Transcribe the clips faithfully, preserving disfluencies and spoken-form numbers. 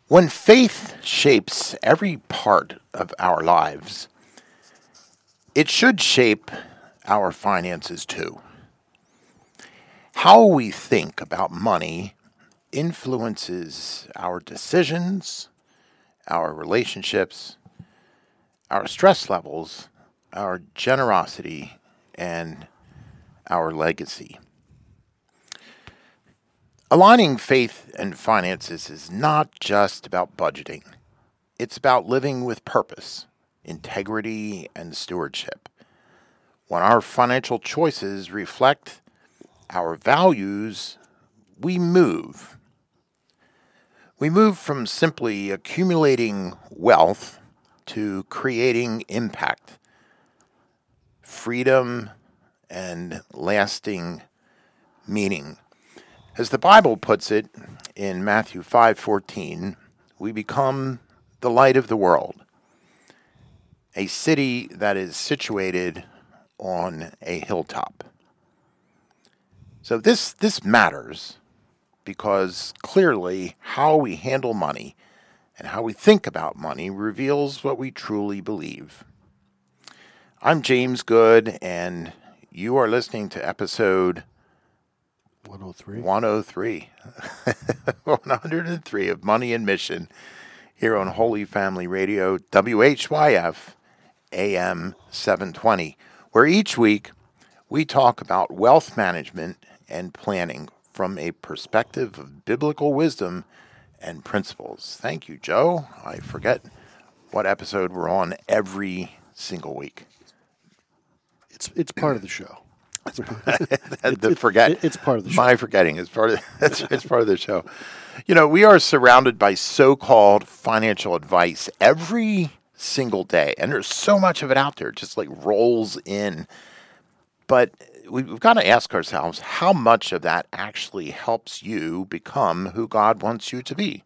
When faith shapes every part of our lives, it should shape our finances too. How we think about money influences our decisions, our relationships, our stress levels, our generosity, and our legacy. Aligning faith and finances is not just about budgeting. It's about living with purpose, integrity, and stewardship. When our financial choices reflect our values, we move. We move from simply accumulating wealth to creating impact, freedom, and lasting meaning. As the Bible puts it in Matthew five fourteen, we become the light of the world, a city that is situated on a hilltop. So this this matters because clearly how we handle money and how we think about money reveals what we truly believe. I'm James Good, and you are listening to episode one oh three. one oh three. one hundred three of Money and Mission here on Holy Family Radio, W H Y F, A M seven twenty, where each week we talk about wealth management and planning from a perspective of biblical wisdom and principles. Thank you, Joe. I forget what episode we're on every single week. It's it's part of the show. the it, forget it, it's part of the show. My forgetting is part of it's, it's part of the show. You know, we are surrounded by so-called financial advice every single day, and there's so much of it out there, just like rolls in. But we've got to ask ourselves how much of that actually helps you become who God wants you to be.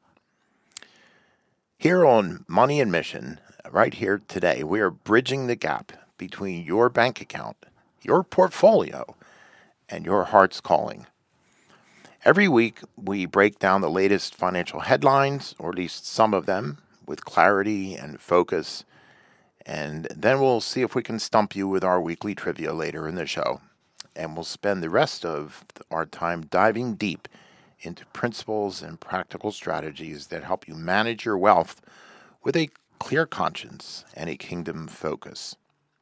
Here on Money and Mission, right here today, we are bridging the gap between your bank account, your portfolio, and your heart's calling. Every week, we break down the latest financial headlines, or at least some of them, with clarity and focus. And then we'll see if we can stump you with our weekly trivia later in the show. And we'll spend the rest of our time diving deep into principles and practical strategies that help you manage your wealth with a clear conscience and a kingdom focus.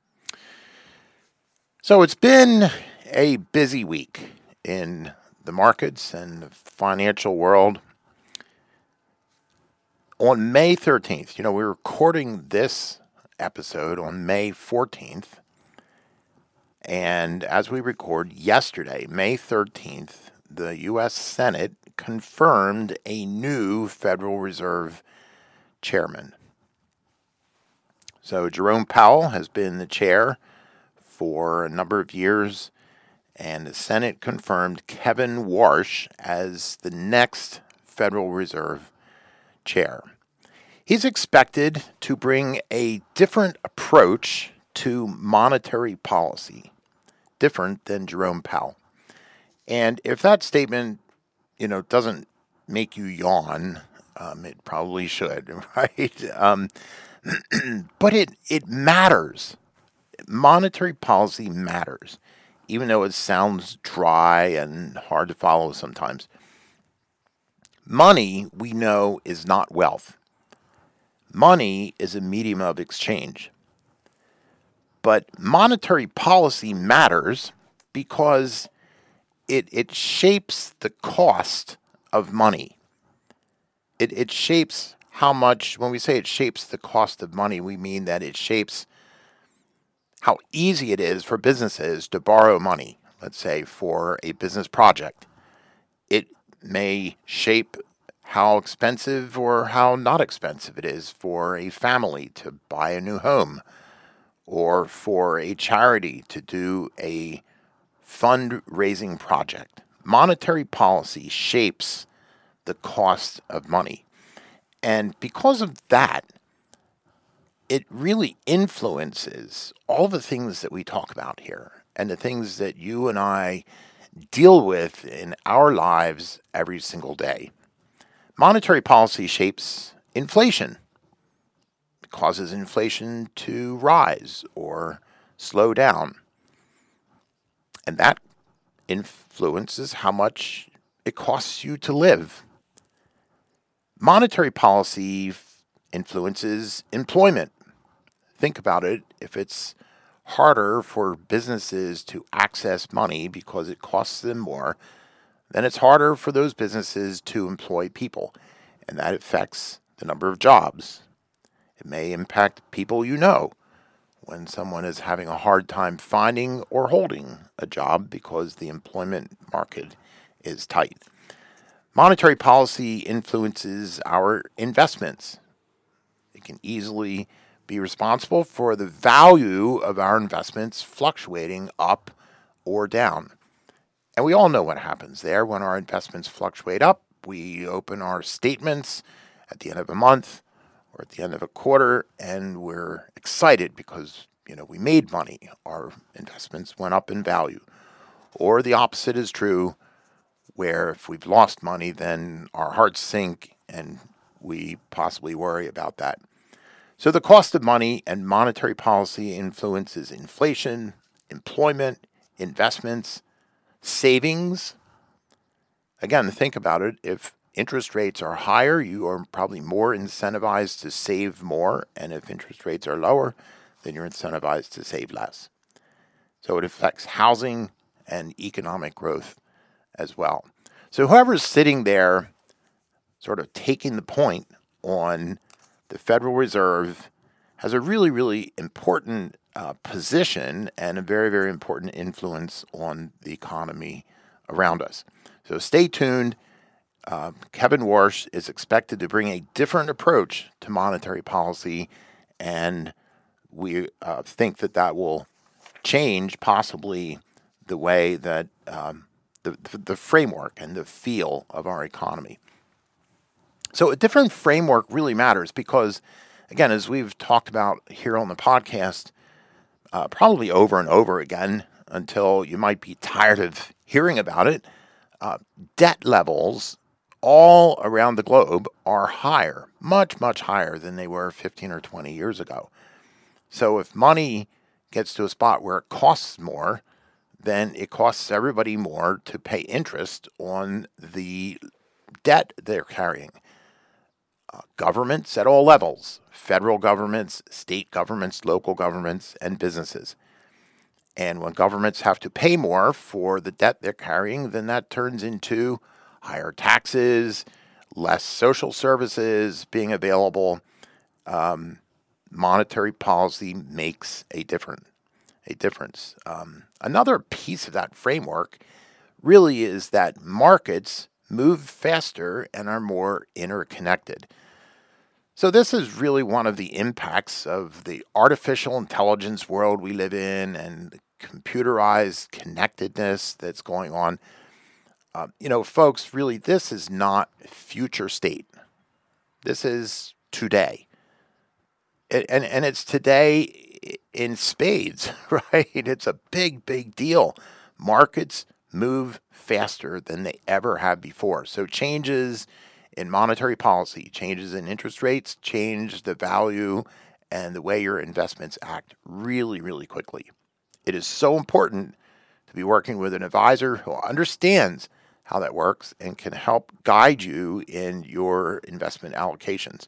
So it's been a busy week in the markets and the financial world. On May thirteenth, you know, we're recording this episode on May fourteenth. And as we record yesterday, May thirteenth, the U S Senate confirmed a new Federal Reserve chairman. So Jerome Powell has been the chair for a number of years, and the Senate confirmed Kevin Warsh as the next Federal Reserve chair. He's expected to bring a different approach to monetary policy, different than Jerome Powell. And if that statement, you know, doesn't make you yawn, um, it probably should, right? Um, but it it matters. Monetary policy matters, even though it sounds dry and hard to follow sometimes. Money, we know, is not wealth. Money is a medium of exchange. But monetary policy matters because it, it shapes the cost of money. It, it shapes how much, when we say it shapes the cost of money, we mean that it shapes how easy it is for businesses to borrow money, let's say, for a business project. It may shape how expensive or how not expensive it is for a family to buy a new home, or for a charity to do a fundraising project. Monetary policy shapes the cost of money. And because of that, it really influences all the things that we talk about here and the things that you and I deal with in our lives every single day. Monetary policy shapes inflation. It causes inflation to rise or slow down. And that influences how much it costs you to live. Monetary policy influences employment. Think about it. If it's harder for businesses to access money because it costs them more, then it's harder for those businesses to employ people. And that affects the number of jobs. It may impact people you know when someone is having a hard time finding or holding a job because the employment market is tight. Monetary policy influences our investments. It can easily be responsible for the value of our investments fluctuating up or down. And we all know what happens there when our investments fluctuate up. We open our statements at the end of a month or at the end of a quarter, and we're excited because, you know, we made money. Our investments went up in value. Or the opposite is true, where if we've lost money, then our hearts sink and we possibly worry about that. So the cost of money and monetary policy influences inflation, employment, investments, savings. Again, think about it. If interest rates are higher, you are probably more incentivized to save more. And if interest rates are lower, then you're incentivized to save less. So it affects housing and economic growth as well. So whoever's sitting there sort of taking the point on the Federal Reserve has a really, really important uh, position and a very, very important influence on the economy around us. So stay tuned. Uh, Kevin Warsh is expected to bring a different approach to monetary policy, and we uh, think that that will change possibly the way that um, the, the framework and the feel of our economy. So a different framework really matters because, again, as we've talked about here on the podcast, uh, probably over and over again until you might be tired of hearing about it, uh, debt levels all around the globe are higher, much, much higher than they were fifteen or twenty years ago. So if money gets to a spot where it costs more, then it costs everybody more to pay interest on the debt they're carrying. Uh, governments at all levels, federal governments, state governments, local governments, and businesses. And when governments have to pay more for the debt they're carrying, then that turns into higher taxes, less social services being available. Um, monetary policy makes a difference. A difference. Um, another piece of that framework really is that markets move faster and are more interconnected. So this is really one of the impacts of the artificial intelligence world we live in and the computerized connectedness that's going on. Uh, you know, folks, really, this is not future state. This is today. It, and, and it's today in spades, right? It's a big, big deal. Markets move faster than they ever have before. So changes in monetary policy, changes in interest rates, change the value and the way your investments act really, really quickly. It is so important to be working with an advisor who understands how that works and can help guide you in your investment allocations.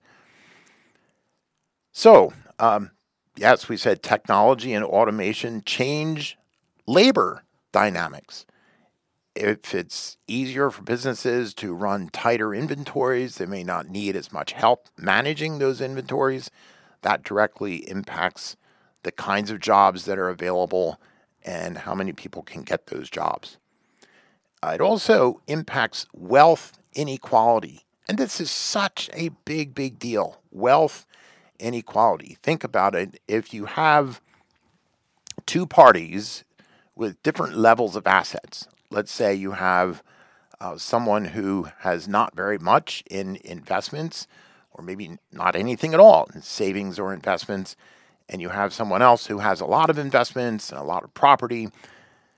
So, um, yes, we said technology and automation change labor dynamics. If it's easier for businesses to run tighter inventories, they may not need as much help managing those inventories. That directly impacts the kinds of jobs that are available and how many people can get those jobs. Uh, it also impacts wealth inequality. And this is such a big, big deal. Wealth inequality. Think about it. If you have two parties with different levels of assets, let's say you have uh, someone who has not very much in investments, or maybe not anything at all in savings or investments, and you have someone else who has a lot of investments and a lot of property.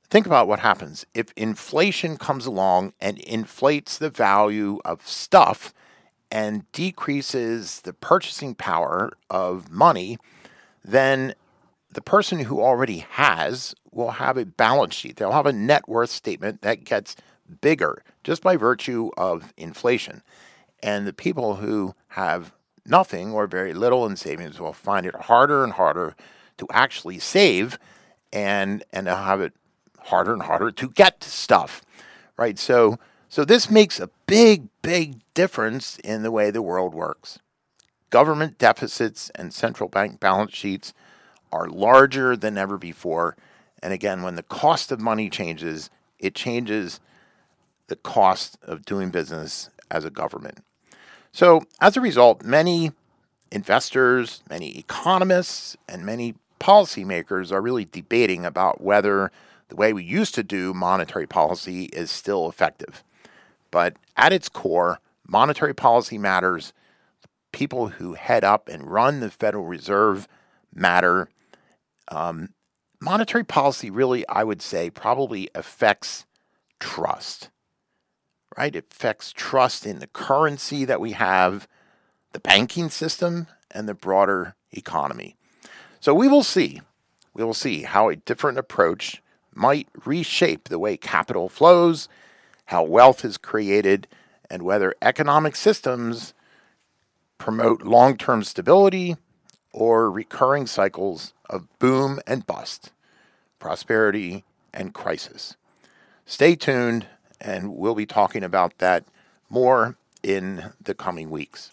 think about what happens if inflation comes along and inflates the value of stuff and decreases the purchasing power of money. Then the person who already has will have a balance sheet. They'll have a net worth statement that gets bigger just by virtue of inflation. And the people who have nothing or very little in savings will find it harder and harder to actually save, and and they'll have it harder and harder to get stuff, right? So so this makes a big, big difference in the way the world works. Government deficits and central bank balance sheets are larger than ever before. And again, when the cost of money changes, it changes the cost of doing business as a government. So as a result, many investors, many economists, and many policymakers are really debating about whether the way we used to do monetary policy is still effective. But at its core, monetary policy matters. People who head up and run the Federal Reserve matter. Um, monetary policy really, I would say, probably affects trust, right? It affects trust in the currency that we have, the banking system, and the broader economy. So we will see. We will see how a different approach might reshape the way capital flows, how wealth is created, and whether economic systems promote long-term stability or recurring cycles of boom and bust, prosperity and crisis. Stay tuned, and we'll be talking about that more in the coming weeks.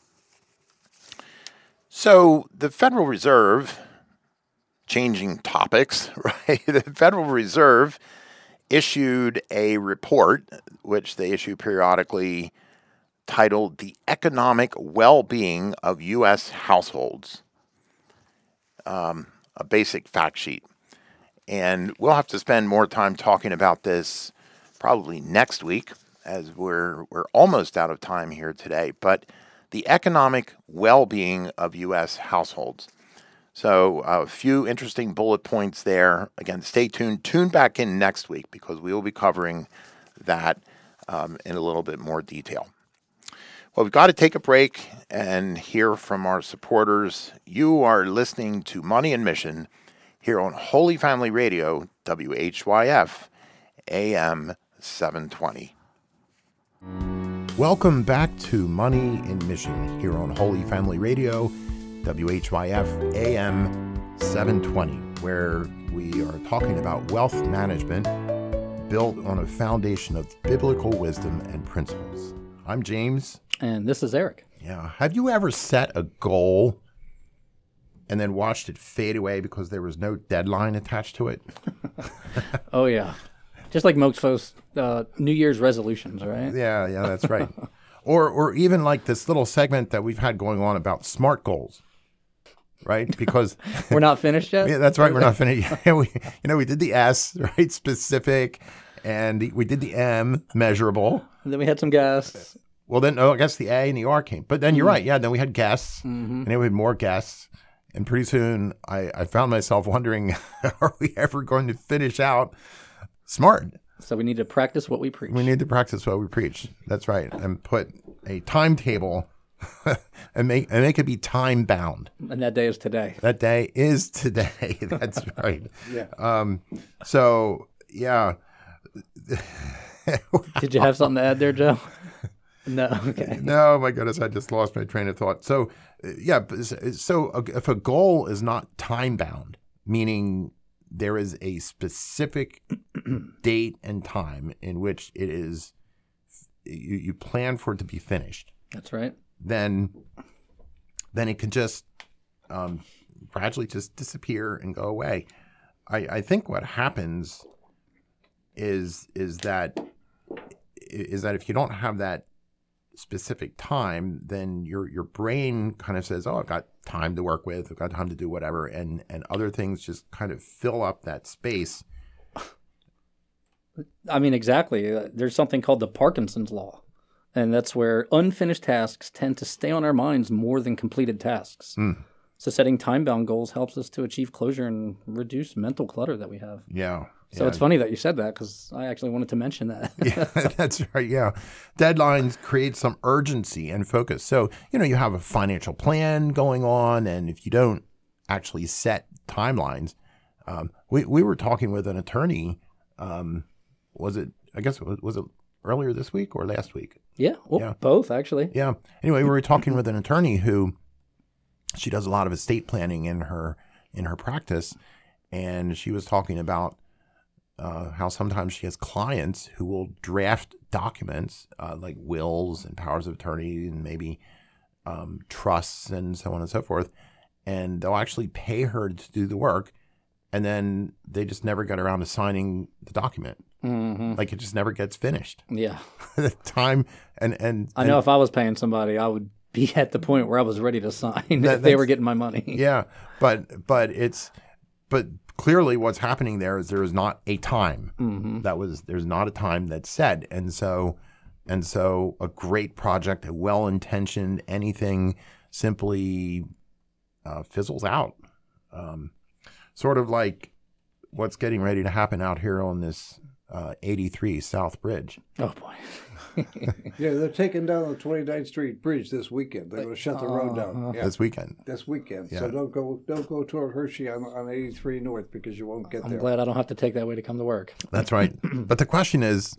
So the Federal Reserve, changing topics, right? The Federal Reserve issued a report, which they issue periodically, titled The Economic Well-Being of U S Households, um, a basic fact sheet. And we'll have to spend more time talking about this probably next week, as we're we're almost out of time here today. But the economic well-being of U S households. So a few interesting bullet points there. Again, stay tuned. Tune back in next week because we will be covering that um, in a little bit more detail. Well, we've got to take a break and hear from our supporters. You are listening to Money and Mission here on Holy Family Radio, W H Y F, A M seven twenty. Welcome back to Money and Mission here on Holy Family Radio, W H Y F, A M seven twenty, where we are talking about wealth management built on a foundation of biblical wisdom and principles. I'm James. And this is Eric. Yeah. Have you ever set a goal and then watched it fade away because there was no deadline attached to it? Oh, yeah. Just like most folks, uh, New Year's resolutions, right? Yeah, yeah, that's right. or or even like this little segment that we've had going on about SMART goals, right? Because we're not finished yet? Yeah, that's right. We're not finished yet. we, you know, we did the S, right? Specific. And the, we did the M, measurable. And then we had some guests. Well, then, oh, I guess the A and the R came. But then you're right. Yeah, then we had guests. Mm-hmm. And then we had more guests. And pretty soon I, I found myself wondering, are we ever going to finish out SMART? So we need to practice what we preach. We need to practice what we preach. That's right. And put a timetable and make and make it be time bound. And that day is today. That day is today. That's right. Yeah. Um. So, yeah. Did you have something to add there, Joe? No. Okay. No, my goodness, I just lost my train of thought. So, yeah, so if a goal is not time bound, meaning there is a specific date and time in which it is, you, you plan for it to be finished. That's right. Then, then it can just um, gradually just disappear and go away. I, I think what happens is is that is that if you don't have that specific time, then your your brain kind of says, oh, I've got time to work with, I've got time to do whatever, and and other things just kind of fill up that space. I mean, exactly. There's something called the Parkinson's law, and that's where unfinished tasks tend to stay on our minds more than completed tasks. Mm. So setting time-bound goals helps us to achieve closure and reduce mental clutter that we have. Yeah. So Yeah. it's funny that you said that because I actually wanted to mention that. Yeah, that's right. Yeah. Deadlines create some urgency and focus. So, you know, you have a financial plan going on, and if you don't actually set timelines, um, we, we were talking with an attorney. Um, was it, I guess, was, was it earlier this week or last week? Yeah, well, Yeah. both actually. Yeah. Anyway, we were talking with an attorney who she does a lot of estate planning in her in her practice, and she was talking about uh, how sometimes she has clients who will draft documents uh, like wills and powers of attorney and maybe um, trusts and so on and so forth, and they'll actually pay her to do the work, and then they just never get around to signing the document. hmm Like it just never gets finished. Yeah. The time and and I know if I was paying somebody, I would be at the point where I was ready to sign That- if they that's- were getting my money. Yeah, but but it's but clearly what's happening there is there is not a time hmm that was there's not a time that's set, and so and so a great project, a well intentioned anything simply uh, fizzles out, um, sort of like what's getting ready to happen out here on this uh, eighty-three South Bridge. Oh boy. Yeah, they're taking down the twenty-ninth Street Bridge this weekend. They're going to shut the road down. Yeah, This weekend. this weekend. Yeah. So don't go don't go toward Hershey on, on eighty-three North because you won't get I'm there. glad I don't have to take that way to come to work. That's right. But the question is,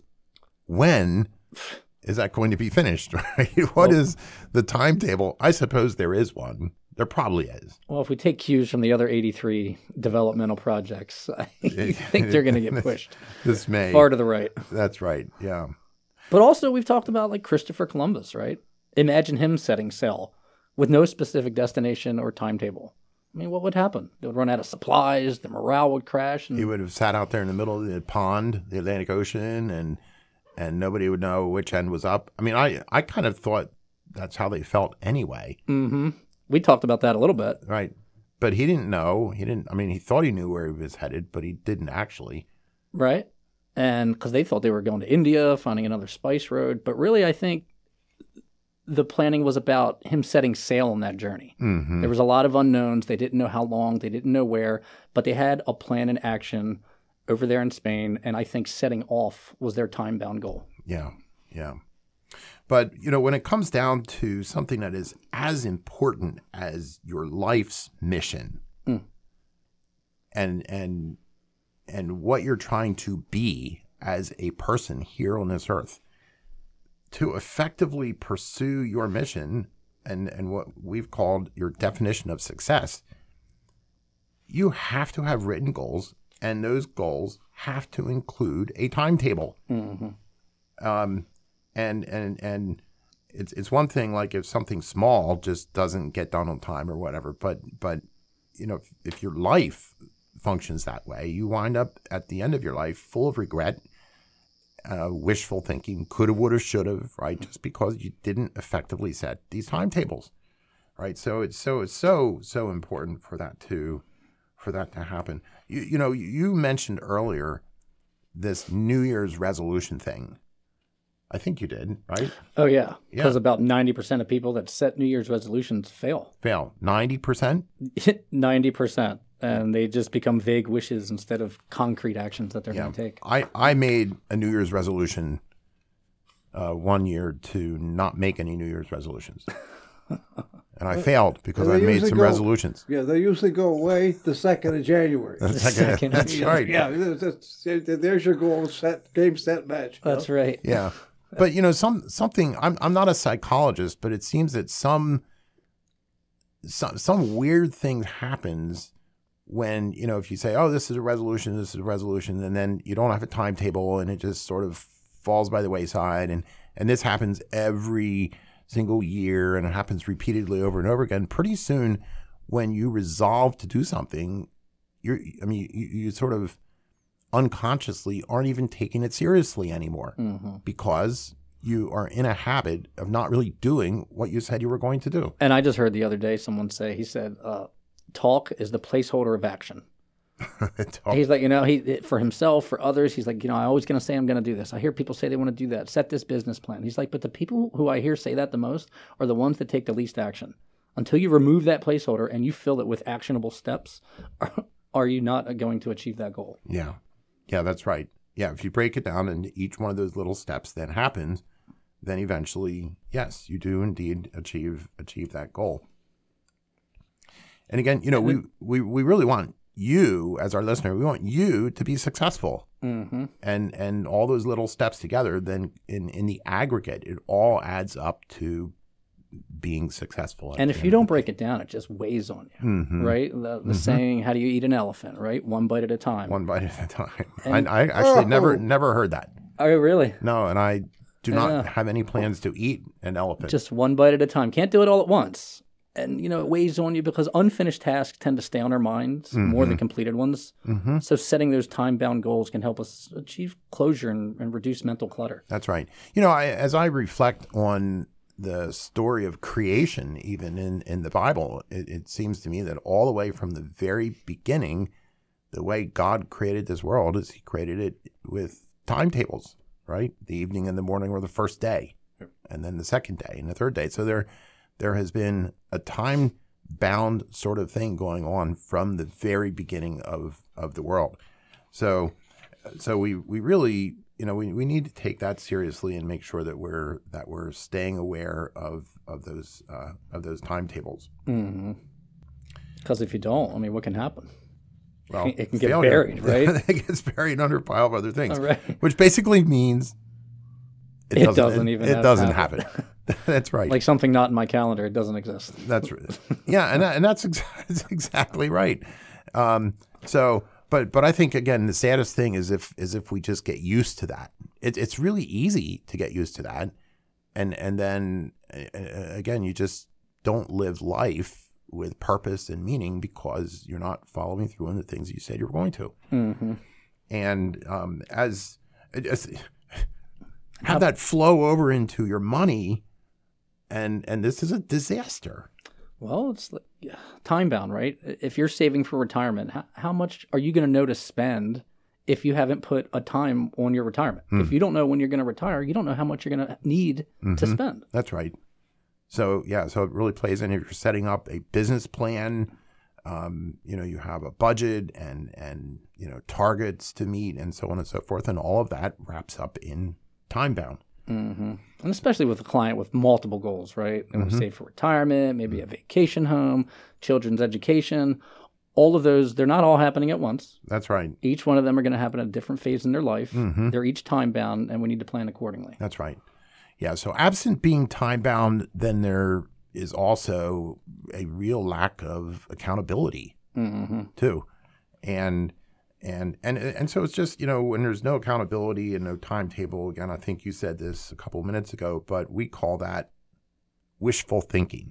when is that going to be finished? Right? What is the timetable? I suppose there is one. There probably is. Well, if we take cues from the other eighty-three developmental projects, I think they're going to get pushed This May. far to the right. That's right. Yeah. But also, we've talked about like Christopher Columbus, right? Imagine him setting sail with no specific destination or timetable. I mean, what would happen? They would run out of supplies, the morale would crash. And He would have sat out there in the middle of the pond, the Atlantic Ocean, and and nobody would know which end was up. I mean, I, I kind of thought that's how they felt anyway. hmm we talked about that a little bit. Right. But he didn't know. He didn't, I mean, he thought he knew where he was headed, but he didn't actually. Right. And because they thought they were going to India, finding another spice road. But really, I think the planning was about him setting sail on that journey. Mm-hmm. There was a lot of unknowns. They didn't know how long, they didn't know where, but they had a plan in action over there in Spain. And I think setting off was their time bound goal. Yeah, yeah. But, you know, when it comes down to something that is as important as your life's mission Mm. and and and what you're trying to be as a person here on this earth, to effectively pursue your mission and, and what we've called your definition of success, you have to have written goals, and those goals have to include a timetable. hmm Um, and and and it's it's one thing like if something small just doesn't get done on time or whatever, but but you know if, if your life functions that way, you wind up at the end of your life full of regret, uh, wishful thinking, coulda, woulda, shoulda, right? Just because you didn't effectively set these timetables, right? So it's so it's so so important for that to for that to happen. You you know you mentioned earlier this New Year's resolution thing. I think you did, right? Oh, yeah. Because Yeah. about ninety percent of people that set New Year's resolutions fail. Fail. ninety percent? ninety percent. And they just become vague wishes instead of concrete actions that they're Yeah. going to take. I, I made a New Year's resolution uh, one year to not make any New Year's resolutions. And I failed because Well, I they made usually some go- resolutions. Yeah, they usually go away the second of January. That's, second of that's right. Yeah, that's, that's, there's your goal set, game, set, match. you That's know? right. Yeah. But, you know, some something, I'm, I'm not a psychologist, but it seems that some, some, some weird thing happens when, you know, if you say, oh, this is a resolution, this is a resolution, and then you don't have a timetable and it just sort of falls by the wayside. And, and this happens every single year and it happens repeatedly over and over again. Pretty soon when you resolve to do something, you're, I mean, you, you sort of unconsciously aren't even taking it seriously anymore hmm because you are in a habit of not really doing what you said you were going to do. And I just heard the other day someone say, he said, uh, talk is the placeholder of action. Oh, He's like, you know, he for himself, for others, he's like, you know, I'm always going to say I'm going to do this. I hear people say they want to do that. Set this business plan. He's like, but the people who I hear say that the most are the ones that take the least action. Until you remove that placeholder and you fill it with actionable steps, are, are you not going to achieve that goal? yeah. Yeah, that's right. Yeah, if you break it down into each one of those little steps that happens, then eventually, yes, you do indeed achieve achieve that goal. And again, you know, we, we, we really want you as our listener, we want you to be successful. Mm-hmm. And and all those little steps together, then in, in the aggregate, it all adds up to being successful. And if you don't break it down, it just weighs on you, mm-hmm. right? The, the mm-hmm. saying, how do you eat an elephant, right? One bite at a time. One bite at a time. And, I, I actually oh. never never heard that. Oh, really? No, and I do not Yeah. have any plans to eat an elephant. Just one bite at a time. Can't do it all at once. And, you know, it weighs on you because unfinished tasks tend to stay on our minds Mm-hmm. more than completed ones. Mhm. So setting those time-bound goals can help us achieve closure and, and reduce mental clutter. That's right. You know, I, as I reflect on the story of creation, even in, in the Bible, it, it seems to me that all the way from the very beginning, the way God created this world is he created it with timetables, right? The evening and the morning were the first day, and then the second day and the third day. So there, there has been a time-bound sort of thing going on from the very beginning of, of the world. So, so we, we really... You know, we, we need to take that seriously and make sure that we're that we're staying aware of of those uh, of those timetables. Mm-hmm. Because if you don't, I mean, what can happen? Well, It can get failure. buried, right? It gets buried under a pile of other things, All right. which basically means It doesn't it, even it have- doesn't happen. happen. That's right. Like something not in my calendar, it doesn't exist. That's yeah, and that, and that's, ex- that's exactly right. Um, so. But but I think again the saddest thing is if is if we just get used to that. It, it's really easy to get used to that, and and then uh, again you just don't live life with purpose and meaning because you're not following through on the things you said you were going to. Mm-hmm. And um, as, as have that flow over into your money, and and this is a disaster. Well, it's like time bound, right? If you're saving for retirement, how, how much are you going to know to spend if you haven't put a time on your retirement? Hmm. If you don't know when you're going to retire, you don't know how much you're going to need Mm-hmm. to spend. That's right. So yeah, so it really plays in if you're setting up a business plan. Um, you know, you have a budget and and you know targets to meet and so on and so forth, and all of that wraps up in time bound. Mm-hmm. And especially with a client with multiple goals, right? They want to Mhm. save for retirement, maybe a vacation home, children's education. All of those, they're not all happening at once. That's right. Each one of them are going to happen at a different phase in their life. Mhm. They're each time bound, and we need to plan accordingly. That's right. Yeah. So absent being time bound, then there is also a real lack of accountability Mm-hmm. too, and. And and and so it's just, you know, when there's no accountability and no timetable, again, I think you said this a couple of minutes ago, but we call that wishful thinking.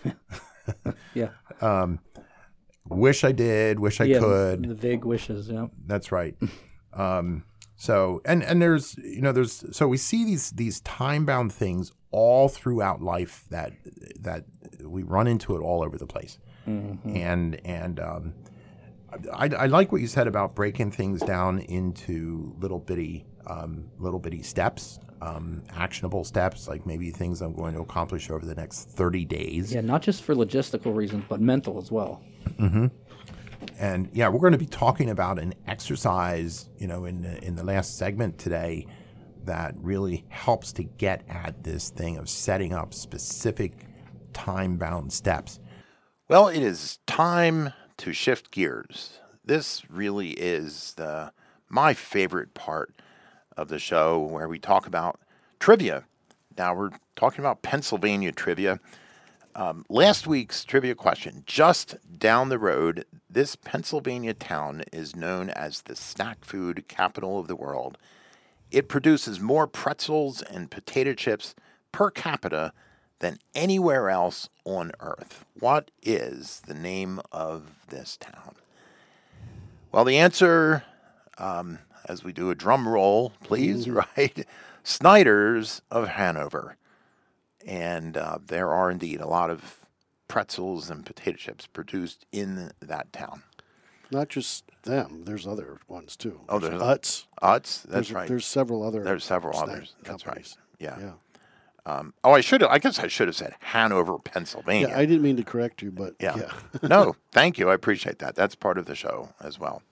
Yeah. Um, wish I did, wish I yeah, could. The vague wishes, yeah. That's right. Um, so and and there's you know there's so we see these these time bound things all throughout life that that we run into it all over the place, Mm-hmm. and and um, I, I like what you said about breaking things down into little bitty um, little bitty steps, um, actionable steps, like maybe things I'm going to accomplish over the next thirty days. Yeah, not just for logistical reasons, but mental as well. Mm-hmm. And yeah, we're going to be talking about an exercise, you know, in the, in the last segment today that really helps to get at this thing of setting up specific time-bound steps. Well, it is time to shift gears. This really is the my favorite part of the show where we talk about trivia. Now we're talking about Pennsylvania trivia. Um, last week's trivia question, just down the road, this Pennsylvania town is known as the snack food capital of the world. It produces more pretzels and potato chips per capita than anywhere else on earth. What is the name of this town? Well, the answer, um, as we do a drum roll, please, right? Snyder's of Hanover. And uh, there are indeed a lot of pretzels and potato chips produced in that town. Not just them. There's other ones too. Oh, there's there's Utz. Utz, that's There's, right. there's several other. There's several snack others. That's companies. right. Yeah. Yeah. Um, oh, I should have. I guess I should have said Hanover, Pennsylvania. Yeah, I didn't mean to correct you, but Yeah. yeah. No, thank you. I appreciate that. That's part of the show as well.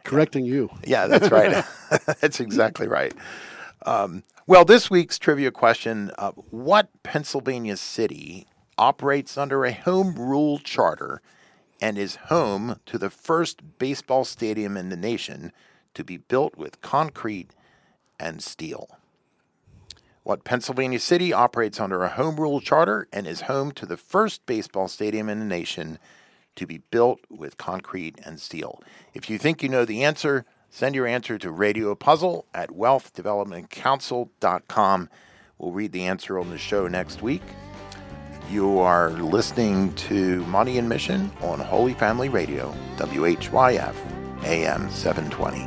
Correcting you. Yeah, that's right. That's exactly right. Um, well, this week's trivia question, uh, what Pennsylvania city operates under a home rule charter and is home to the first baseball stadium in the nation to be built with concrete and steel? What Pennsylvania city operates under a home rule charter and is home to the first baseball stadium in the nation to be built with concrete and steel? If you think you know the answer, send your answer to Radio Puzzle at wealth development council dot com. We'll read the answer on the show next week. You are listening to Money and Mission on Holy Family Radio, W H Y F, A M seven twenty.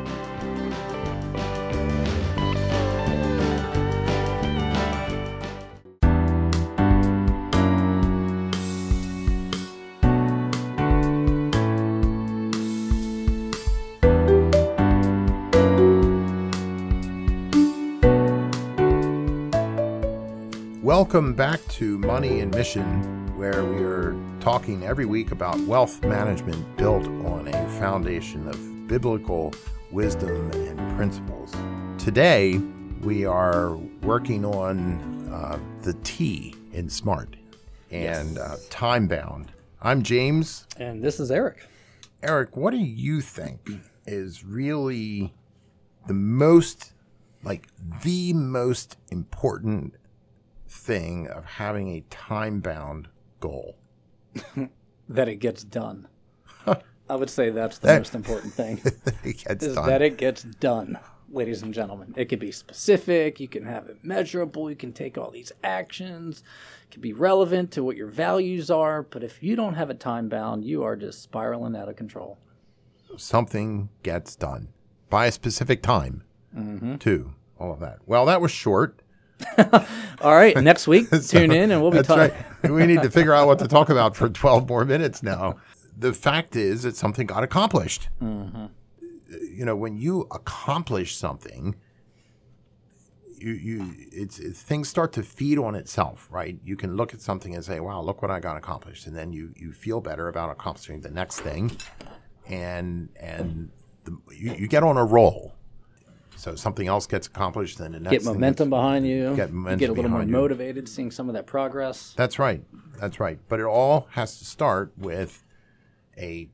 Welcome back to Money and Mission, where we are talking every week about wealth management built on a foundation of biblical wisdom and principles. Today, we are working on uh, the T in SMART and Yes. uh, time-bound. I'm James. And this is Eric. Eric, what do you think is really the most, like the most important thing of having a time-bound goal? That it gets done. I would say that's the That- most important thing. It gets is done. that it gets done, ladies and gentlemen. It could be specific. You can have it measurable. You can take all these actions. It can be relevant to what your values are. But if you don't have it time bound, you are just spiraling out of control. Something gets done by a specific time, Mm-hmm. too. All of that. Well, that was short. All right, next week, tune in and we'll be That's talking. right. We need to figure out what to talk about for twelve more minutes now. The fact is that something got accomplished. Mm-hmm. You know, when you accomplish something, you you it's it, things start to feed on itself, right? You can look at something and say, "Wow, look what I got accomplished," and then you you feel better about accomplishing the next thing, and and the, you, you get on a roll. So something else gets accomplished, then the next Get thing momentum gets- behind you. Get you momentum get a little more behind you. motivated seeing some of that progress. That's right. That's right. But it all has to start with a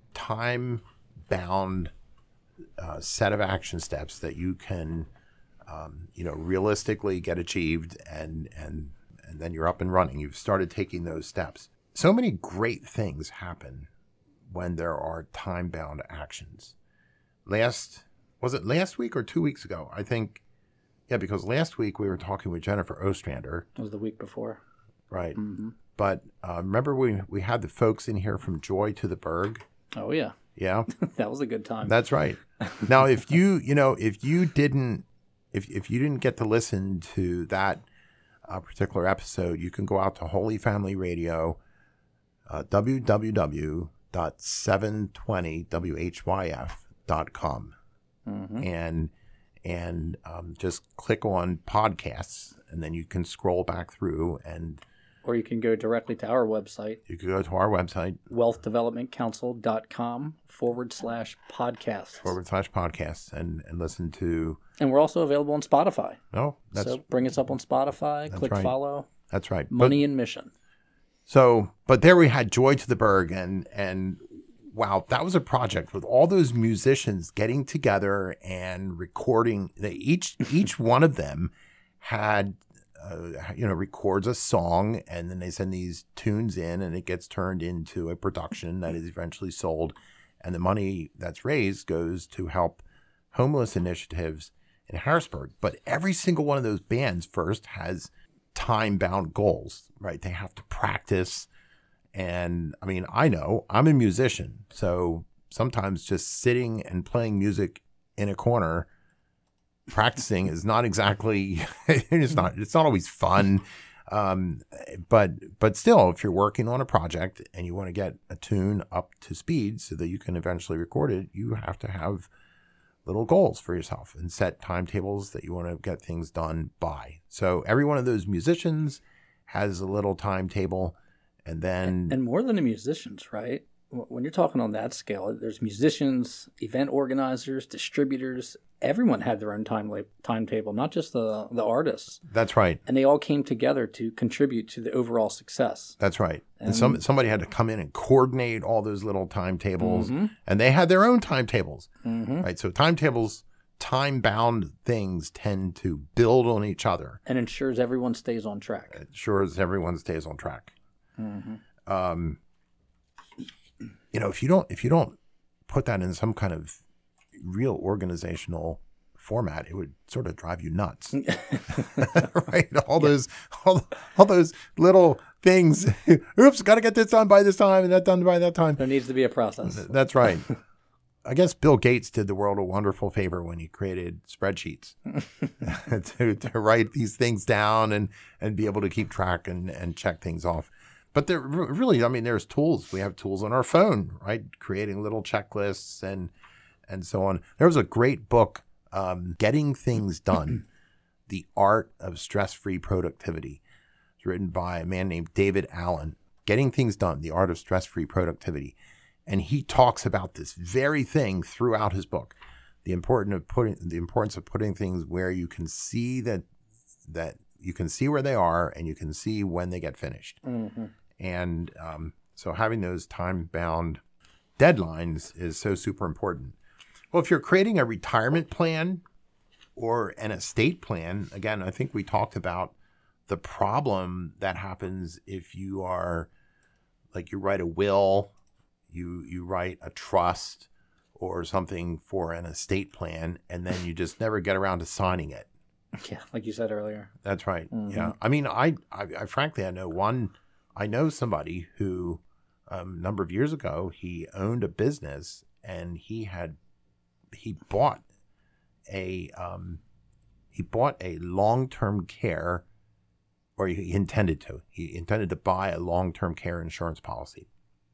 time-bound uh, set of action steps that you can, um, you know, realistically get achieved, and and and then you're up and running. You've started taking those steps. So many great things happen when there are time-bound actions. Last was it last week or two weeks ago? I think, yeah, because last week we were talking with Jennifer Ostrander. It was the week before. Right. Mm-hmm. But uh, remember we, we had the folks in here from Joy to the Berg? Oh, yeah. Yeah, That was a good time. that's right. Now, if you, you know, if you didn't, if, if you didn't get to listen to that uh, particular episode, you can go out to Holy Family Radio, uh, w w w dot seven twenty w h y f dot com. Mm-hmm. And and um, just click on podcasts, and then you can scroll back through, and Or you can go directly to our website, you can go to our website, wealth development council dot com forward slash podcasts. forward slash podcasts, and, and listen to, And we're also available on Spotify. no, that's so bring us up on Spotify, click right. follow, that's right. But, Money and Mission. so, but there we had Joy to the Berg, and and wow, that was a project with all those musicians getting together and recording. They each each one of them had, uh, you know, records a song, and then they send these tunes in, and it gets turned into a production that is eventually sold, and the money that's raised goes to help homeless initiatives in Harrisburg. But every single one of those bands first has time-bound goals, right? They have to practice. And I mean, I know I'm a musician, so sometimes just sitting and playing music in a corner, practicing is not exactly, it's not, it's not always fun. Um, but, but still, if you're working on a project and you want to get a tune up to speed so that you can eventually record it, you have to have little goals for yourself and set timetables that you want to get things done by. So every one of those musicians has a little timetable. And then, And more than the musicians, right? when you're talking on that scale, there's musicians, event organizers, distributors. Everyone had their own time timetable, not just the the artists. That's right. And they all came together to contribute to the overall success. That's right. And, and some somebody had to come in and coordinate all those little timetables, mm-hmm. and they had their own timetables. Mm-hmm. Right. So timetables, time-bound things tend to build on each other, and ensures everyone stays on track. It ensures everyone stays on track. Mm-hmm. Um, you know, if you don't if you don't put that in some kind of real organizational format, it would sort of drive you nuts. Right? All yeah. those all, all those little things. Oops, got to get this done by this time and that done by that time. There needs to be a process. That's right. I guess Bill Gates did the world a wonderful favor when he created spreadsheets to, to write these things down and, and be able to keep track and, and check things off. But there really, I mean, there's tools. We have tools on our phone, right? Creating little checklists and and so on. There was a great book, um, Getting Things Done, The Art of Stress-Free Productivity. It's written by a man named David Allen. Getting Things Done, The Art of Stress-Free Productivity. And he talks about this very thing throughout his book. The important of putting the importance of putting things where you can see that that you can see where they are and you can see when they get finished. Mm-hmm. And um, so having those time-bound deadlines is so super important. Well, if you're creating a retirement plan or an estate plan, again, I think we talked about the problem that happens if you are, like you write a will, you you write a trust or something for an estate plan, and then you just never get around to signing it. Yeah, like you said earlier. That's right. Mm-hmm. Yeah. I mean, I, I, I frankly, I know one, I know somebody who um, a number of years ago, he owned a business and he had, he bought a, um, he bought a long-term care, or he intended to, he intended to buy a long-term care insurance policy.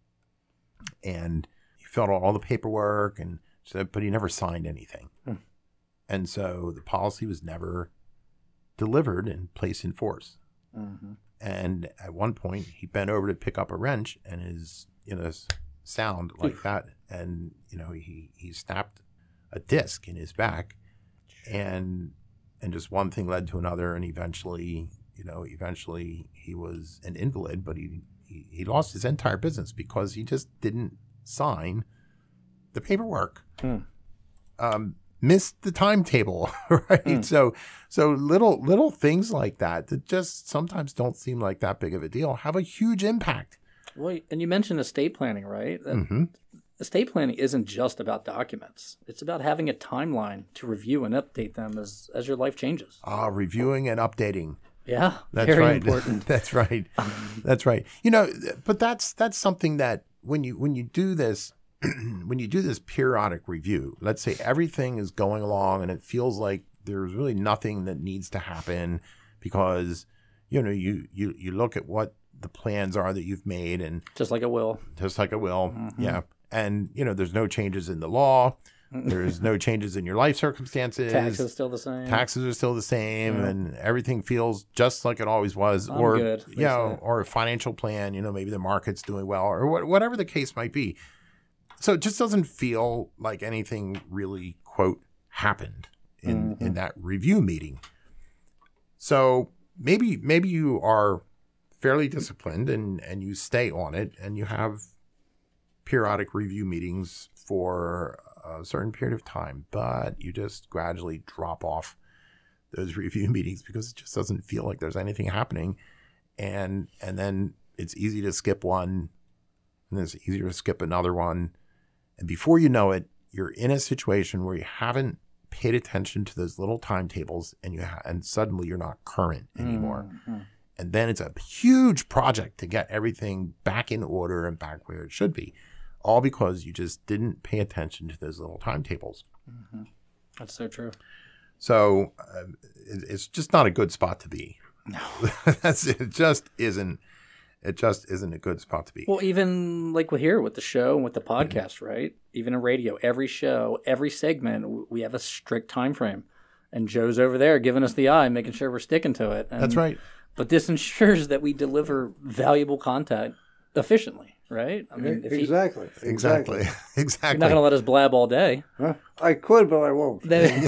And he filled out all the paperwork and so, but he never signed anything. Hmm. And so the policy was never delivered and placed in force. Mm-hmm. And at one point, he bent over to pick up a wrench, and his, you know, sound like that, and you know, he he snapped a disc in his back, and and just one thing led to another, and eventually, you know, eventually he was an invalid, but he he, he lost his entire business because he just didn't sign the paperwork. Hmm. Um, missed the timetable, right? Mm. So, so little little things like that that just sometimes don't seem like that big of a deal have a huge impact. Well, and you mentioned estate planning, right? Mm-hmm. Estate planning isn't just about documents. It's about having a timeline to review and update them as as your life changes. Ah, reviewing and updating. Yeah, that's very right. important. That's right. That's right. You know, but that's that's something that when you when you do this. When you do this periodic review, let's say everything is going along and it feels like there's really nothing that needs to happen because, you know, you, you, you look at what the plans are that you've made and just like a will, just like a will. Mm-hmm. Yeah. And, you know, there's no changes in the law. There's no changes in your life circumstances. Taxes are still the same. Taxes are still the same, yeah. And everything feels just like it always was. I'm or, good, you know, or a financial plan, you know, maybe the market's doing well or wh- whatever the case might be. So it just doesn't feel like anything really, quote, happened in, mm-hmm. in that review meeting. So maybe maybe you are fairly disciplined and, and you stay on it and you have periodic review meetings for a certain period of time, but you just gradually drop off those review meetings because it just doesn't feel like there's anything happening. And and then it's easy to skip one and it's easier to skip another one. And before you know it, you're in a situation where you haven't paid attention to those little timetables and you ha- and suddenly you're not current anymore. Mm-hmm. And then it's a huge project to get everything back in order and back where it should be, all because you just didn't pay attention to those little timetables. Mm-hmm. That's so true. So uh, it, it's just not a good spot to be. No. That's, it just isn't. It just isn't a good spot to be. Well, even like we're here with the show and with the podcast, mm-hmm. right? Even in radio, every show, every segment, we have a strict time frame. And Joe's over there giving us the eye, making sure we're sticking to it. And, That's right. But this ensures that we deliver valuable content efficiently right? I mean, if he, exactly. Exactly. Exactly. you're not going to let us blab all day. Huh? I could, but I won't. Then-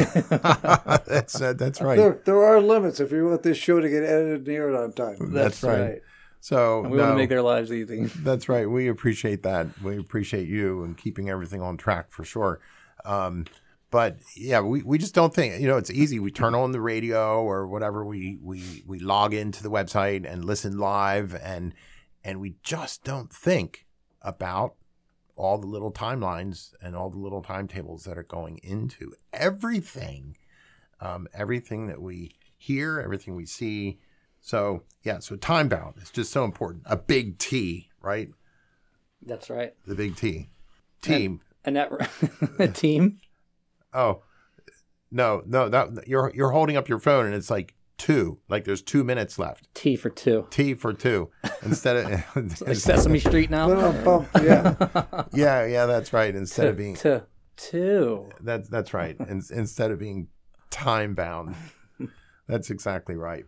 that's uh, that's right. There, there are limits if you want this show to get edited and aired on time. That's right. So And we no, want to make their lives easy. that's right. We appreciate that. We appreciate you and keeping everything on track for sure. Um, but yeah, we, we just don't think, you know, it's easy. We turn on the radio or whatever. We, we, we log into the website and listen live, and, and we just don't think about all the little timelines and all the little timetables that are going into everything, um, everything that we hear, everything we see. So yeah, so time bound is just so important. A big T, right? That's right. The big T. Team. And that team. Oh, no, no, that you're you're holding up your phone and it's like two, like there's two minutes left. T for two. T for two instead of Like Sesame Street now. Bum, yeah. yeah, yeah, that's right. Instead of being T, two. that's that's right. In, instead of being time bound, that's exactly right.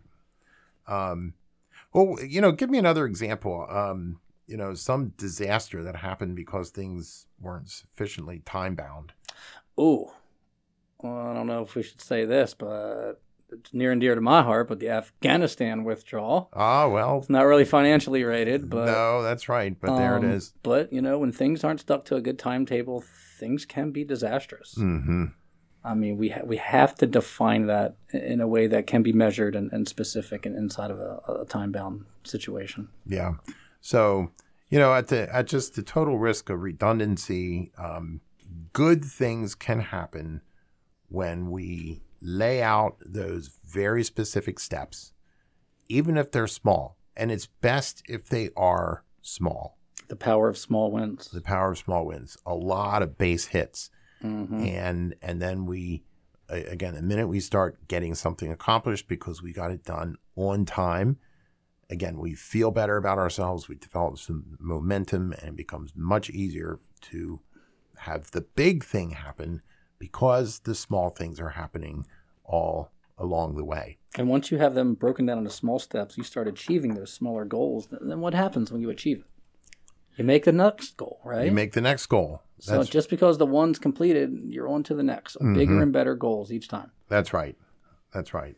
Um, well, you know, give me another example. Um, you know, some disaster that happened because things weren't sufficiently time bound. Ooh. Well, I don't know if we should say this, but it's near and dear to my heart, but the Afghanistan withdrawal. Ah, well, It's not really financially rated, but no, that's right. But there it um, is. But, you know, when things aren't stuck to a good timetable, things can be disastrous. Mm-hmm. I mean, we ha- we have to define that in a way that can be measured and, and specific and inside of a, a time-bound situation. Yeah. So, you know, at the at just the total risk of redundancy, um, good things can happen when we lay out those very specific steps, even if they're small. And it's best if they are small. The power of small wins. The power of small wins. A lot of base hits. Mm-hmm. And and then we, again, the minute we start getting something accomplished because we got it done on time, again, we feel better about ourselves. We develop some momentum, and it becomes much easier to have the big thing happen because the small things are happening all along the way. And once you have them broken down into small steps, you start achieving those smaller goals. Then what happens when you achieve it? You make the next goal, right? You make the next goal. So That's, just because the one's completed, you're on to the next. So Mm-hmm. bigger and better goals each time. that's right. That's right.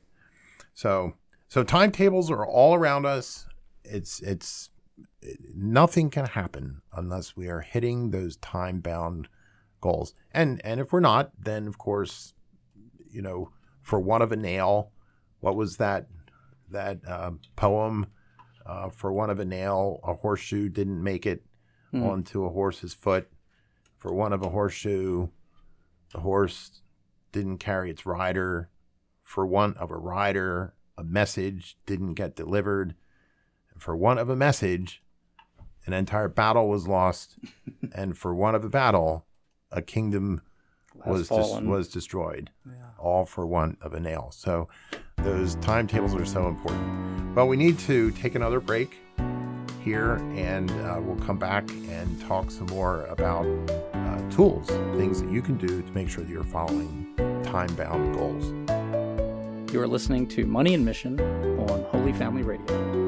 So so timetables are all around us. It's it's nothing can happen unless we are hitting those time-bound goals. And and if we're not, then of course, you know, for one of a nail, what was that that uh, poem? Uh, for one of a nail, a horseshoe didn't make it Hmm. onto a horse's foot. For one of a horseshoe, the horse didn't carry its rider. For one of a rider, a message didn't get delivered. For one of a message, an entire battle was lost. And for one of a battle, a kingdom Has was des- fallen. was destroyed. All for one of a nail. So those timetables are so important. Well, we need to take another break here, and uh, we'll come back and talk some more about uh, tools, things that you can do to make sure that you're following time-bound goals. You are listening to Money and Mission on Holy Family Radio.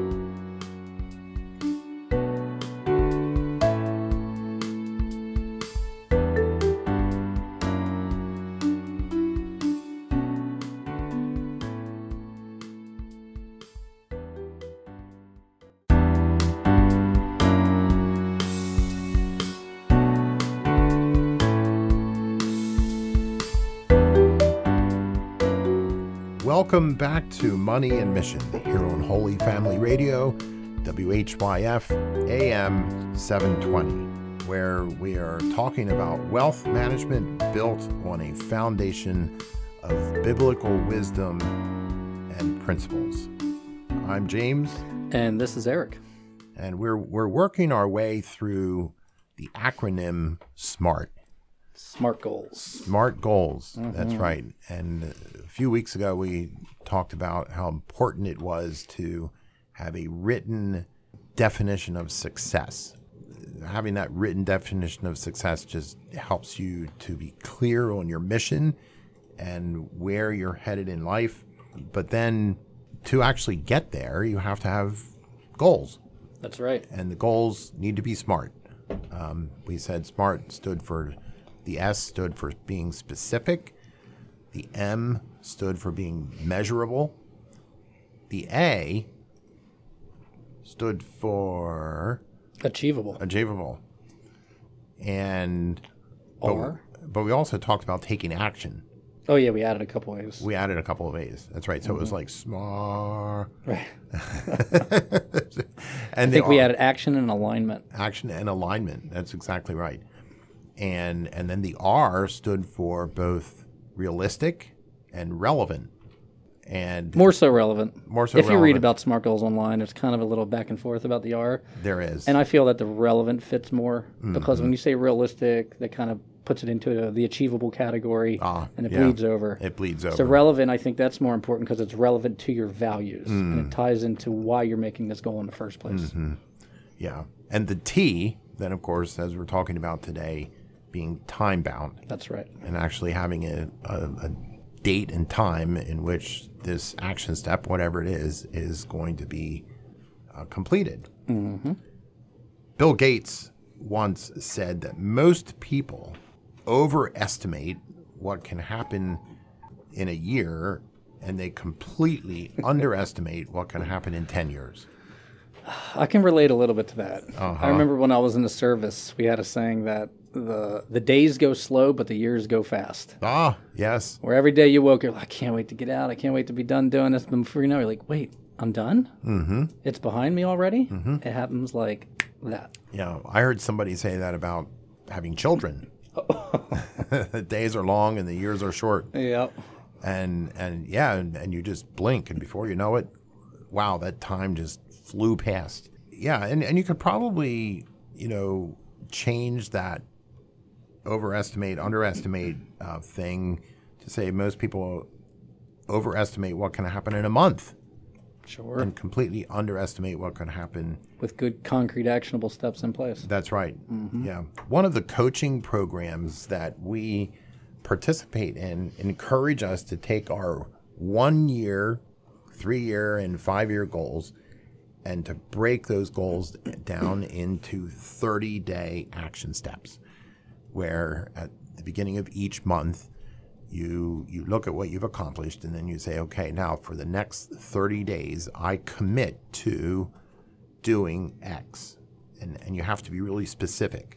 Welcome back to Money and Mission here on Holy Family Radio, W H Y F A M seven twenty, where we are talking about wealth management built on a foundation of biblical wisdom and principles. I'm James, And this is Eric. and we're we're working our way through the acronym SMART. Smart goals. SMART goals. That's right. And a few weeks ago, we talked about how important it was to have a written definition of success. Having that written definition of success just helps you to be clear on your mission and where you're headed in life. But then to actually get there, you have to have goals. That's right. And the goals need to be SMART. Um, we said SMART stood for, the S stood for being specific. The M stood for being measurable. The A stood for Achievable. achievable. And but, R? but we also talked about taking action. Oh yeah, we added a couple ways. We added a couple of A's. That's right. So it was like SMART. Right. And I think the we R- added action and alignment. action and alignment. That's exactly right. And and then the R stood for both realistic and relevant. And More so relevant. More so If you read relevant. about SMART goals online, there's kind of a little back and forth about the R. there is. And I feel that the relevant fits more because when you say realistic, that kind of puts it into the achievable category Ah, and it yeah. bleeds over. It bleeds over. So relevant, I think that's more important because it's relevant to your values and it ties into why you're making this goal in the first place. Yeah. And the T, then, of course, as we're talking about today, being time bound That's right. and actually having a, a, a date and time in which this action step, whatever it is, is going to be uh, completed. Mm-hmm. Bill Gates once said that most people overestimate what can happen in a year and they completely underestimate what can happen in ten years. I can relate a little bit to that. Uh-huh. I remember when I was in the service, we had a saying that the the days go slow, but the years go fast. Ah, yes. Where every day you woke, you're like, I can't wait to get out. I can't wait to be done doing this. But before you know, you're like, wait, I'm done? Mm-hmm. It's behind me already? Mm-hmm. It happens like that. Yeah, I heard somebody say that about having children. The days are long and the years are short. Yeah. And and yeah, and, and you just blink and before you know it, wow, that time just flew past. Yeah, and, and you could probably, you know, change that overestimate, underestimate uh, thing to say most people overestimate what can happen in a month Sure. and completely underestimate what can happen. With good, concrete, actionable steps in place. That's right. Yeah. One of the coaching programs that we participate in encourage us to take our one year, three year, and five year goals and to break those goals down into thirty day action steps, where at the beginning of each month, you you look at what you've accomplished and then you say, okay, now for the next thirty days, I commit to doing X. And, and you have to be really specific.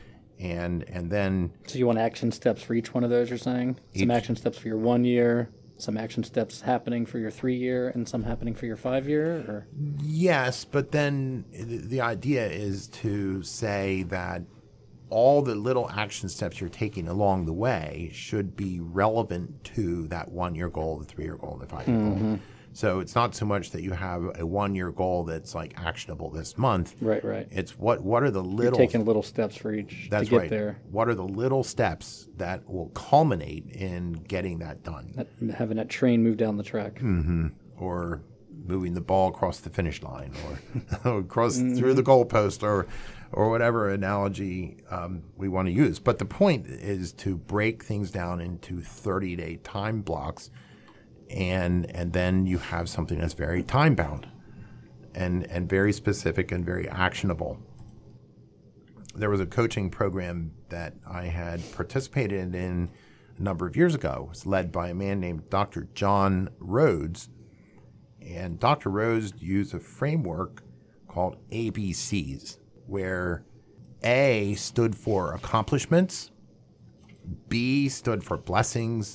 And and then So you want action steps for each one of those, you're saying? Some Each- action steps for your one year, some action steps happening for your three year, and some happening for your five year? Or yes, but then the the idea is to say that all the little action steps you're taking along the way should be relevant to that one-year goal, the three-year goal, the five-year goal. So it's not so much that you have a one-year goal that's like actionable this month. Right, right. It's what what are the You're little taking little steps for each that's to get right. there. What are the little steps that will culminate in getting that done, That, having that train move down the track. or moving the ball across the finish line, or across through the goalpost, or or whatever analogy um, we want to use. But the point is to break things down into thirty day time blocks, and and then you have something that's very time bound, and and very specific and very actionable. There was a coaching program that I had participated in a number of years ago. It was led by a man named Doctor John Rhodes. And Doctor Rhodes used a framework called A B Cs, where A stood for accomplishments, B stood for blessings,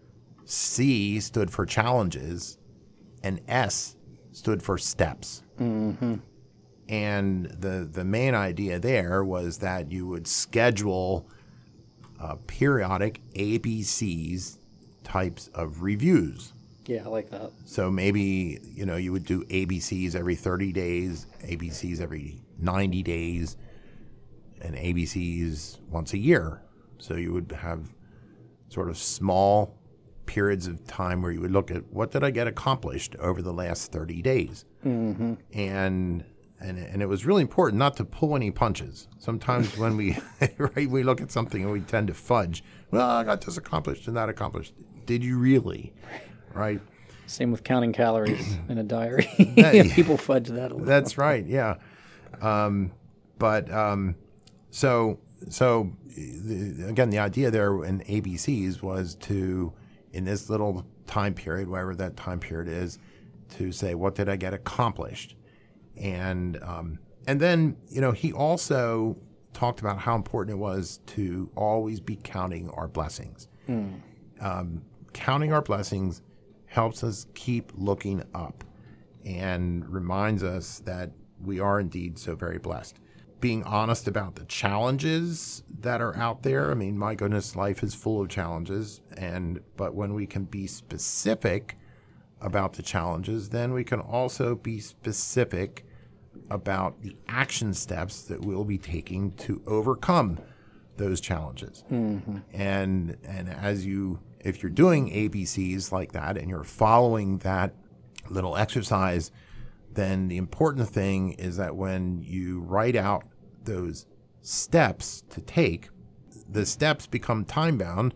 C stood for challenges, and S stood for steps. Mm-hmm. And the, the main idea there was that you would schedule uh, periodic A B Cs types of reviews. Yeah, I like that. So maybe, you know, you would do A B Cs every thirty days, A B Cs every ninety days, and A B Cs once a year. So you would have sort of small periods of time where you would look at what did I get accomplished over the last thirty days. Mm-hmm. And and and it was really important not to pull any punches. Sometimes when we right, we look at something and we tend to fudge. Well, I got this accomplished and that accomplished. Did you really? Right. Same with counting calories in a diary. That- People fudge that a little. That's right. Yeah. Um, but um, So, so the, again, the idea there in A B Cs was to, in this little time period, whatever that time period is, to say, what did I get accomplished? And um, and then, you know, he also talked about how important it was to always be counting our blessings. Mm. Um, counting our blessings helps us keep looking up and reminds us that we are indeed so very blessed. Being honest about the challenges that are out there. I mean, my goodness, life is full of challenges. And but when we can be specific about the challenges, then we can also be specific about the action steps that we'll be taking to overcome those challenges. Mm-hmm. And and as you, if you're doing A B Cs like that and you're following that little exercise, then the important thing is that when you write out those steps to take, the steps become time bound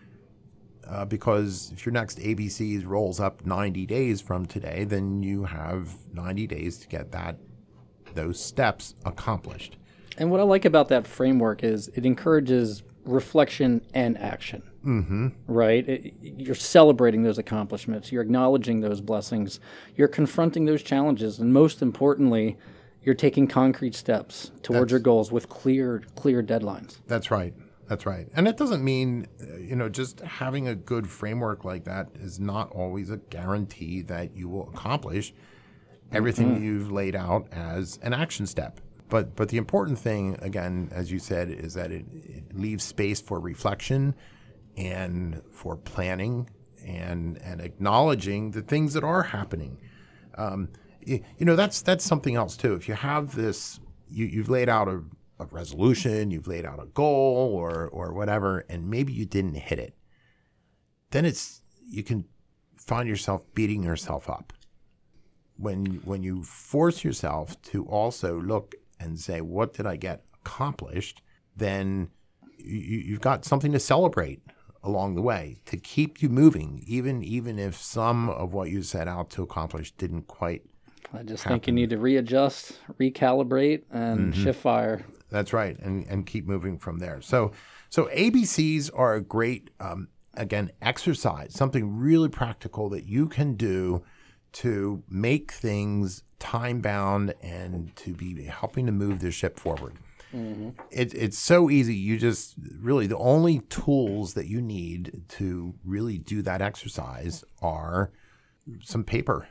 uh, because if your next A B Cs rolls up ninety days from today, then you have ninety days to get that those steps accomplished. And what I like about that framework is it encourages reflection and action. Mm-hmm. Right? It, you're celebrating those accomplishments. You're acknowledging those blessings. You're confronting those challenges. And most importantly, you're taking concrete steps towards that's, your goals with clear, clear deadlines. That's right. That's right. And it doesn't mean, you know, just having a good framework like that is not always a guarantee that you will accomplish everything mm-hmm. you've laid out as an action step. But but the important thing, again, as you said, is that it, it leaves space for reflection and for planning and and acknowledging the things that are happening. Um, you, you know, that's that's something else too. If you have this, you, you've laid out a, a resolution, you've laid out a goal or or whatever, and maybe you didn't hit it, then it's you can find yourself beating yourself up. When when you force yourself to also look and say, what did I get accomplished? Then you, you've got something to celebrate along the way to keep you moving, even even if some of what you set out to accomplish didn't quite I just happen. think you need to readjust, recalibrate, and mm-hmm. shift fire. That's right, and and keep moving from there. So so A B Cs are a great, um, again, exercise, something really practical that you can do to make things time-bound and to be helping to move the ship forward. Mm-hmm. It, it's so easy. You just really, the only tools that you need to really do that exercise are some paper.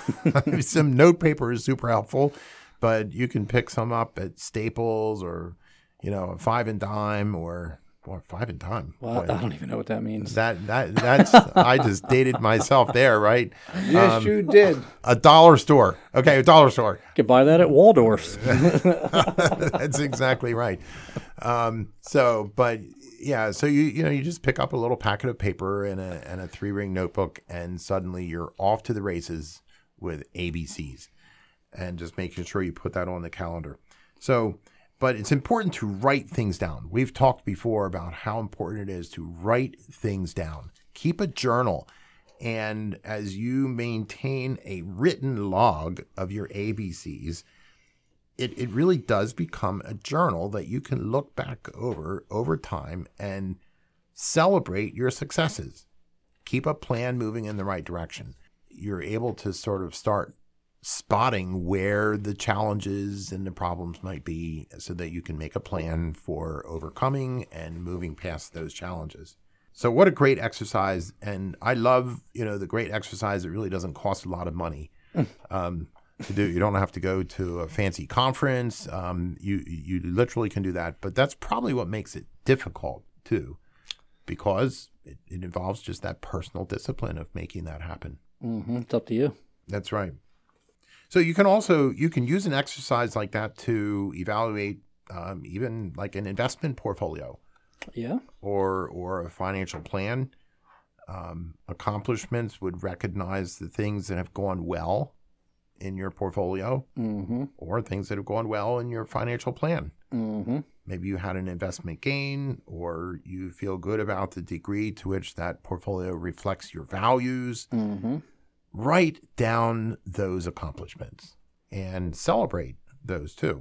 Some note paper is super helpful, but you can pick some up at Staples or, you know, Five and Dime or Or five and dime. Well, Boy, I don't even know what that means. That that that's I just dated myself there, right? Yes, um, you did. A dollar store. Okay, a dollar store. You could buy that at Waldorf's. That's exactly right. Um, so, but yeah, so you you know you just pick up a little packet of paper and a and a three ring notebook, and suddenly you're off to the races with A B Cs, and just making sure you put that on the calendar. So. But it's important to write things down. We've talked before about how important it is to write things down. Keep a journal. And as you maintain a written log of your A B Cs, it, it really does become a journal that you can look back over over time and celebrate your successes. Keep a plan moving in the right direction. You're able to sort of start spotting where the challenges and the problems might be so that you can make a plan for overcoming and moving past those challenges. So what a great exercise. And I love, you know, the great exercise that really doesn't cost a lot of money um, to do. You don't have to go to a fancy conference. Um, you, you literally can do that. But that's probably what makes it difficult too, because it, it involves just that personal discipline of making that happen. Mm-hmm. It's up to you. That's right. So you can also, you can use an exercise like that to evaluate um, even like an investment portfolio. Yeah. Or or a financial plan. Um, accomplishments would recognize the things that have gone well in your portfolio mm-hmm. or things that have gone well in your financial plan. Mm-hmm. Maybe you had an investment gain, or you feel good about the degree to which that portfolio reflects your values. Mm-hmm. Write down those accomplishments and celebrate those too.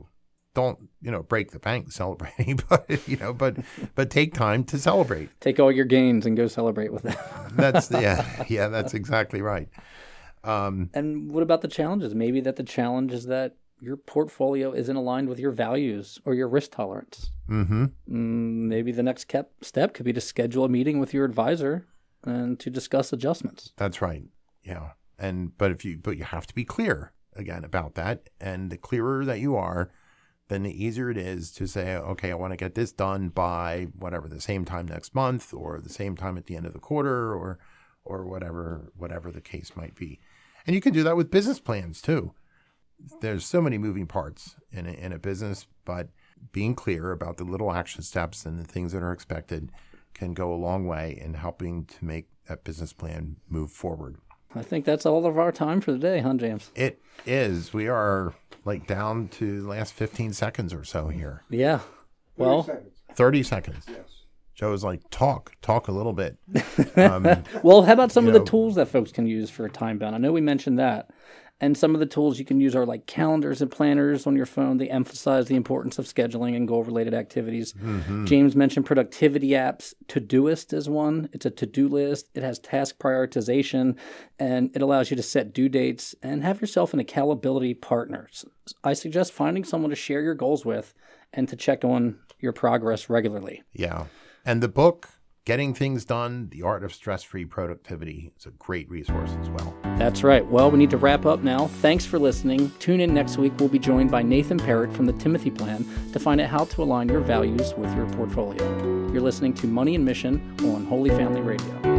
don't, you know, break the bank celebrating, but, you know, but, but take time to celebrate. Take all your gains and go celebrate with it. That's, yeah, yeah, that's exactly right. Um, and what about the challenges? Maybe that the challenge is that your portfolio isn't aligned with your values or your risk tolerance. mm-hmm. Mm, maybe the next step step could be to schedule a meeting with your advisor and to discuss adjustments. That's right. Yeah. And, but if you, but you have to be clear again about that. And the clearer that you are, then the easier it is to say, okay, I want to get this done by whatever, the same time next month or the same time at the end of the quarter or, or whatever, whatever the case might be. And you can do that with business plans too. There's so many moving parts in a, in a business, but being clear about the little action steps and the things that are expected can go a long way in helping to make that business plan move forward. I think that's all of our time for the day, huh, James? It is. We are like down to the last fifteen seconds or so here. Yeah. Well, seconds. thirty seconds. Yes. Joe's like, talk, talk a little bit. Um, well, how about some you of the know- tools that folks can use for time bound? I know we mentioned that. And some of the tools you can use are like calendars and planners on your phone. They emphasize the importance of scheduling and goal-related activities. Mm-hmm. James mentioned productivity apps. Todoist is one. It's a to-do list. It has task prioritization, and it allows you to set due dates and have yourself an accountability partner. So I suggest finding someone to share your goals with and to check on your progress regularly. yeah. And the book, Getting Things Done, The Art of Stress-Free Productivity, is a great resource as well. That's right. Well, we need to wrap up now. Thanks for listening. Tune in next week. We'll be joined by Nathan Parrott from the Timothy Plan to find out how to align your values with your portfolio. You're listening to Money and Mission on Holy Family Radio.